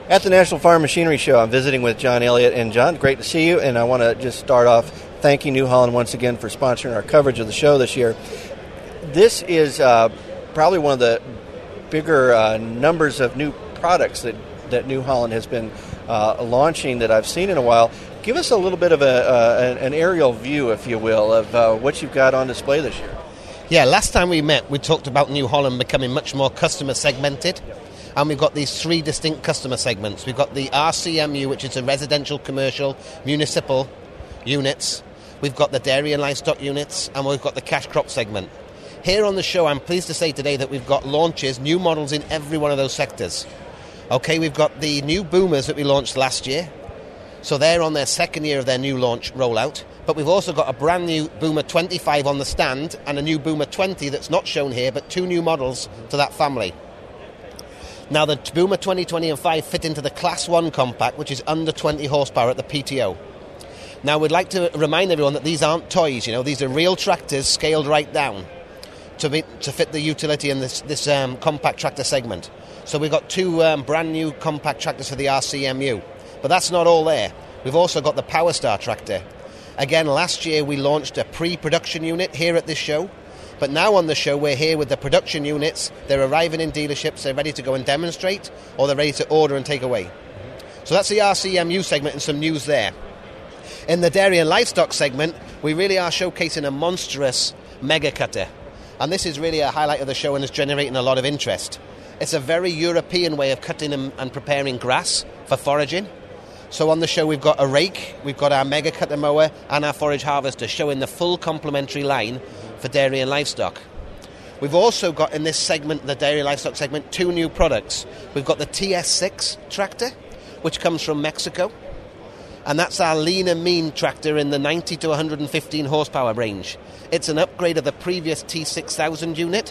At the National Farm Machinery Show, I'm visiting with John Elliott. And John, great to see you. And I want to just start off thanking New Holland once again for sponsoring our coverage of the show this year. This is probably one of the bigger numbers of new products that New Holland has been launching that I've seen in a while. Give us a little bit of an aerial view, if you will, of what you've got on display this year. Yeah, last time we met, we talked about New Holland becoming much more customer segmented. Yep. And we've got these three distinct customer segments. We've got the RCMU, which is a residential, commercial, municipal units. We've got the dairy and livestock units, and we've got the cash crop segment. Here on the show, I'm pleased to say today that we've got launches, new models in every one of those sectors. Okay, we've got the new boomers that we launched last year. So they're on their second year of their new launch rollout. But we've also got a brand new Boomer 25 on the stand and a new Boomer 20 that's not shown here, but two new models to that family. Now, the Boomer 20, and 5 fit into the Class 1 compact, which is under 20 horsepower at the PTO. Now, we'd like to remind everyone that these aren't toys, these are real tractors scaled right down to fit the utility in this compact tractor segment. So we've got two brand new compact tractors for the RCMU. But that's not all there. We've also got the PowerStar tractor. Again, last year we launched a pre-production unit here at this show. But now on the show, we're here with the production units. They're arriving in dealerships. They're ready to go and demonstrate, or they're ready to order and take away. So that's the RCMU segment and some news there. In the dairy and livestock segment, we really are showcasing a monstrous mega cutter. And this is really a highlight of the show and is generating a lot of interest. It's a very European way of cutting and preparing grass for foraging. So on the show, we've got a rake, we've got our mega cutter mower, and our forage harvester, showing the full complementary line for dairy and livestock. We've also got in this segment, the dairy and livestock segment, two new products. We've got the TS6 tractor, which comes from Mexico, and that's our lean and mean tractor in the 90 to 115 horsepower range. It's an upgrade of the previous T6000 unit,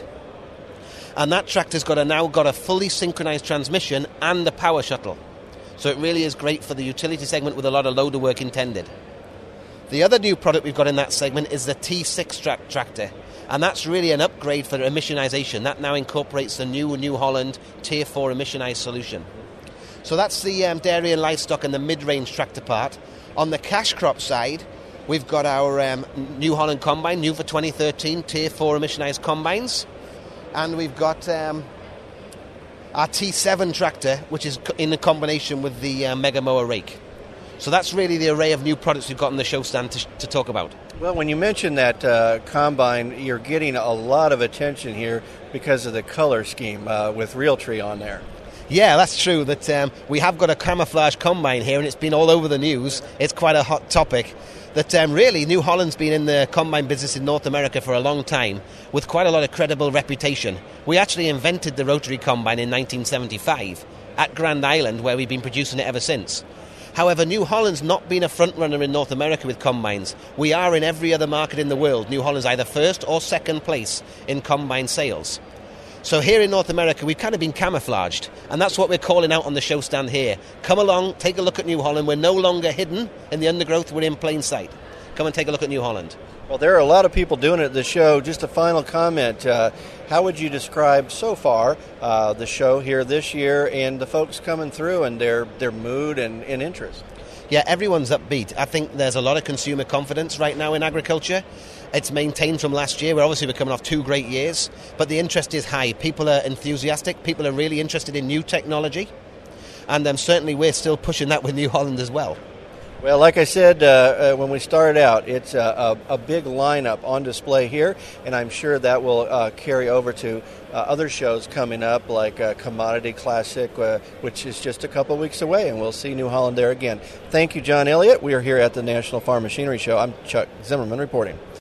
and that tractor's now got a fully synchronized transmission and a power shuttle. So it really is great for the utility segment with a lot of loader work intended. The other new product we've got in that segment is the T6 tractor, and that's really an upgrade for emissionization. That now incorporates the New Holland Tier 4 emissionized solution. So that's the dairy and livestock and the mid-range tractor part. On the cash crop side, we've got our New Holland combine, new for 2013, Tier 4 emissionized combines, and we've got our T7 tractor, which is in a combination with the Mega Mower rake. So that's really the array of new products we've got on the show stand to talk about. Well, when you mention that combine, you're getting a lot of attention here because of the color scheme with Realtree on there. Yeah, that's true. That we have got a camouflage combine here, and it's been all over the news. It's quite a hot topic. That really, New Holland's been in the combine business in North America for a long time, with quite a lot of credible reputation. We actually invented the rotary combine in 1975 at Grand Island, where we've been producing it ever since. However, New Holland's not been a front runner in North America with combines. We are in every other market in the world. New Holland's either first or second place in combine sales. So here in North America, we've kind of been camouflaged, and that's what we're calling out on the show stand here. Come along, take a look at New Holland. We're no longer hidden in the undergrowth, we're in plain sight. Come and take a look at New Holland. Well, there are a lot of people doing it at the show. Just a final comment. How would you describe so far the show here this year and the folks coming through and their mood and interest? Yeah, everyone's upbeat. I think there's a lot of consumer confidence right now in agriculture. It's maintained from last year. We're coming off 2 great years, but the interest is high. People are enthusiastic. People are really interested in new technology, and certainly we're still pushing that with New Holland as well. Well, like I said when we started out, it's a big lineup on display here, and I'm sure that will carry over to other shows coming up, like Commodity Classic, which is just a couple weeks away, and we'll see New Holland there again. Thank you, John Elliott. We are here at the National Farm Machinery Show. I'm Chuck Zimmerman reporting.